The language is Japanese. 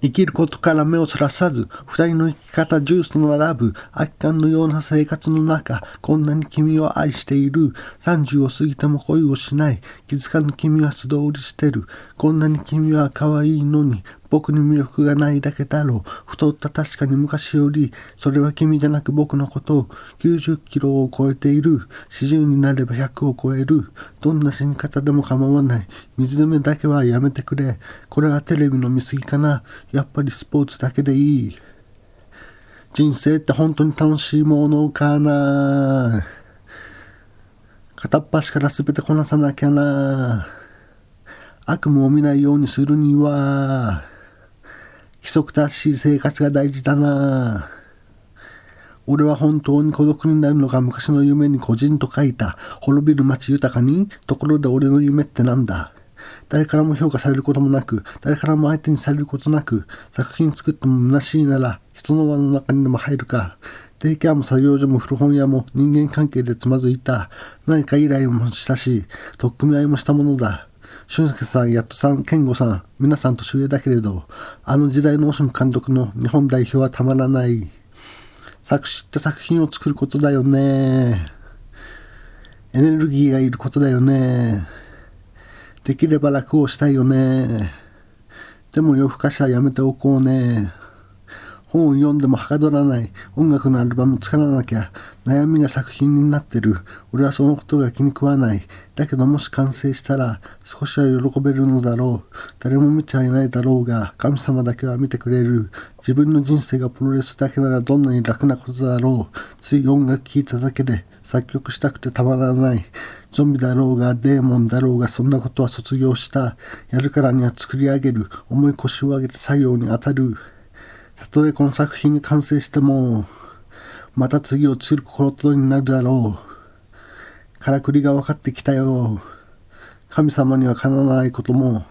生きることから目をそらさず、二人の生き方ジュースと並ぶ、空き缶のような生活の中、こんなに君を愛している。30を過ぎても恋をしない。気づかぬ君は素通りしてる。こんなに君は可愛いのに、僕に魅力がないだけだろう。太った確かに昔より、それは君じゃなく僕のこと。90キロを超えている。40になれば100を超える。どんな死に方でも構わない。水止めだけはやめてくれ。これはテレビの見過ぎかな。やっぱりスポーツだけでいい。人生って本当に楽しいものかな。片っ端から全てこなさなきゃな。悪夢を見ないようにするには規則正しい生活が大事だな。俺は本当に孤独になるのが昔の夢に個人と書いた。滅びる街豊かに。ところで俺の夢ってなんだ。誰からも評価されることもなく、誰からも相手にされることなく、作品作っても虚しいなら人の輪の中にでも入るか。デイケアも作業所も古本屋も人間関係でつまずいた。何か依頼もしたし、取っ組み合いもしたものだ。俊介さん、やっとさん、健吾さん、皆さん年上だけれど、あの時代のオシム監督の日本代表はたまらない。作詞って作品を作ることだよね。エネルギーがいることだよね。できれば楽をしたいよね。でも夜更かしはやめておこうね。本を読んでもはかどらない。音楽のアルバム作らなきゃ。悩みが作品になってる。俺はそのことが気に食わない。だけどもし完成したら少しは喜べるのだろう。誰も見ちゃいないだろうが、神様だけは見てくれる。自分の人生がプロレスだけならどんなに楽なことだろう。つい音楽聴いただけで作曲したくてたまらない。ゾンビだろうがデーモンだろうがそんなことは卒業した。やるからには作り上げる。重い腰を上げて作業に当たる。たとえこの作品が完成しても、また次を作ることになるだろう。からくりが分かってきたよ。神様にはかなわないことも